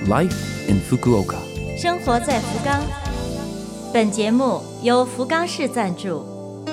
Life in Fukuoka， 生活在福冈。本节目由福冈市赞助。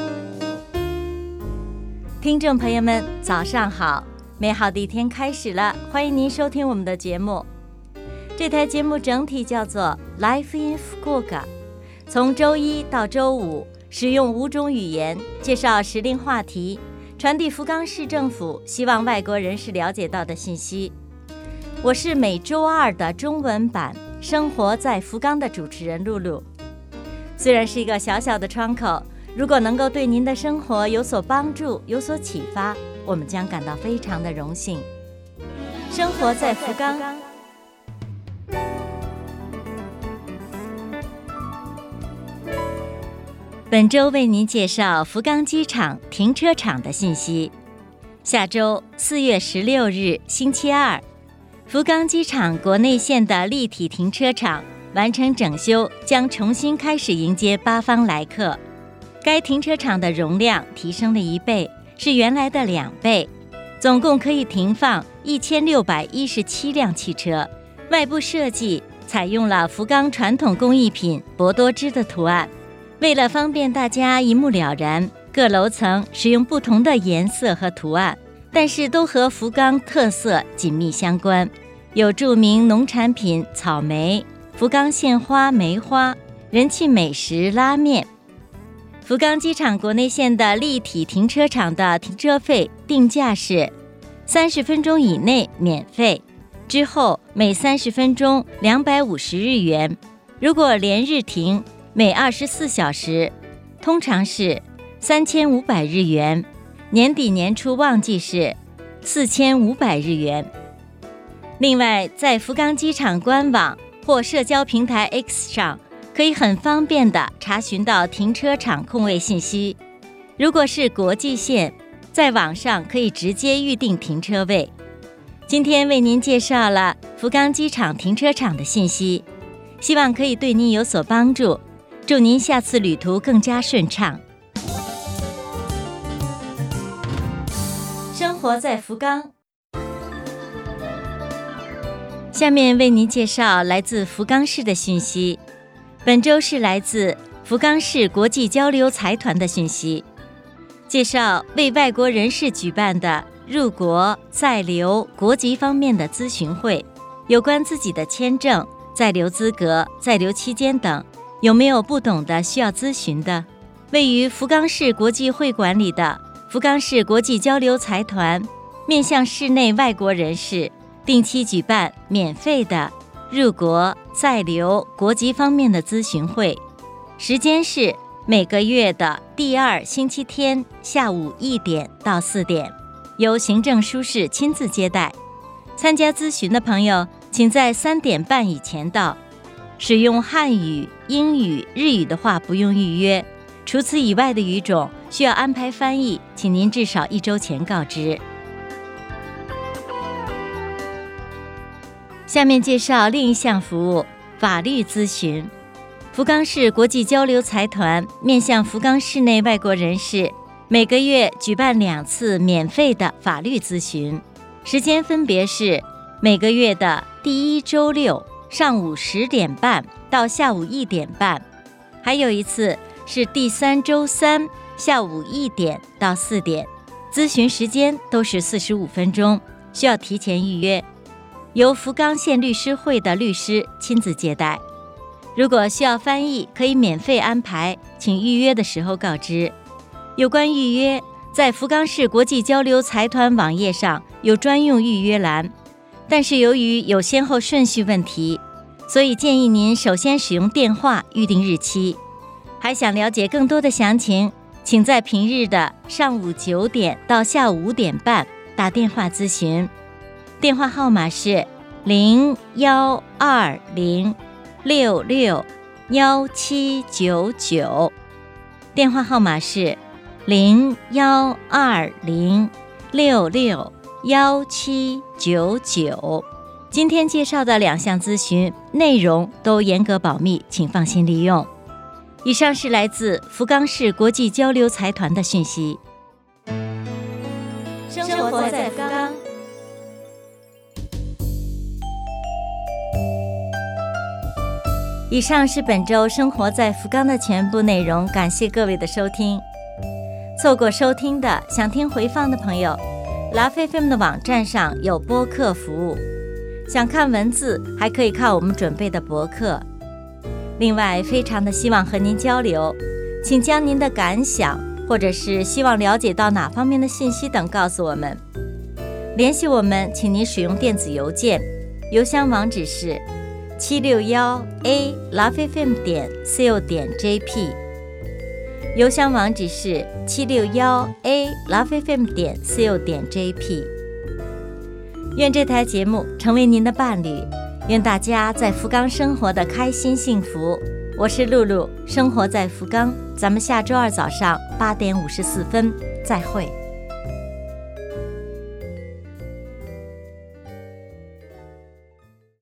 听众朋友们，早上好！美好的一天开始了，欢迎您收听我们的节目。这台节目整体叫做 Life in Fukuoka， 从周一到周五，使用5种语言介绍时令话题，传递福冈市政府希望外国人士了解到的信息。我是每周二的中文版《生活在福冈》的主持人露露。虽然是一个小小的窗口，如果能够对您的生活有所帮助、有所启发，我们将感到非常的荣幸。生活在福冈。本周为您介绍福冈机场停车场的信息。下周4月16日星期二，福冈机场国内线的立体停车场完成整修，将重新开始迎接八方来客。该停车场的容量提升了1倍，是原来的2倍，总共可以停放1617辆汽车。外部设计采用了福冈传统工艺品博多织的图案。为了方便大家一目了然，各楼层使用不同的颜色和图案，但是都和福冈特色紧密相关，有著名农产品草莓、福冈县花梅花、人气美食拉面。福冈机场国内线的立体停车场的停车费定价是30分钟以内免费，之后每30分钟250日元，如果连日停，每24小时，通常是3500日元，年底年初旺季是4500日元。另外，在福冈机场官网或社交平台 X 上，可以很方便地查询到停车场空位信息。如果是国际线，在网上可以直接预订停车位。今天为您介绍了福冈机场停车场的信息，希望可以对您有所帮助。祝您下次旅途更加顺畅。生活在福冈。下面为您介绍来自福冈市的讯息。本周是来自福冈市国际交流财团的讯息，介绍为外国人士举办的入国、在留、国籍方面的咨询会，有关自己的签证、在留资格、在留期间等，有没有不懂的需要咨询的？位于福冈市国际会馆里的福冈市国际交流财团，面向市内外国人士，定期举办免费的入国、在留、国籍方面的咨询会，时间是每个月的第2星期天下午1点到4点，由行政书士亲自接待。参加咨询的朋友，请在3点半以前到。使用汉语、英语、日语的话不用预约，除此以外的语种需要安排翻译，请您至少1周前告知。下面介绍另一项服务——法律咨询。福冈市国际交流财团面向福冈市内外国人士，每个月举办2次免费的法律咨询，时间分别是每个月的第1周六上午10点半到下午1点半，还有一次是第3周3下午1点到4点，咨询时间都是45分钟，需要提前预约，由福冈县律师会的律师亲自接待。如果需要翻译，可以免费安排，请预约的时候告知。有关预约，在福冈市国际交流财团网页上有专用预约栏，但是由于有先后顺序问题，所以建议您首先使用电话预定日期。还想了解更多的详情，请在平日的上午9点到下午5点半打电话咨询。电话号码是0120661799，电话号码是0120661799。今天介绍的2项咨询内容都严格保密，请放心利用。以上是来自福冈市国际交流财团的讯息。生活在福冈。 以上是本周生活在福冈的全部内容，感谢各位的收听。错过收听的，想听回放的朋友，Love FM 的网站上有播客服务，想看文字还可以看我们准备的博客。另外，非常的希望和您交流，请将您的感想或者是希望了解到哪方面的信息等告诉我们。联系我们，请您使用电子邮件，邮箱网址是761a lovefm.co.jp， 邮箱网址是761a lovefm.co.jp。 愿这台节目成为您的伴侣，愿大家在福冈生活的开心幸福。我是露露，生活在福冈，咱们下周二早上8点54分再会。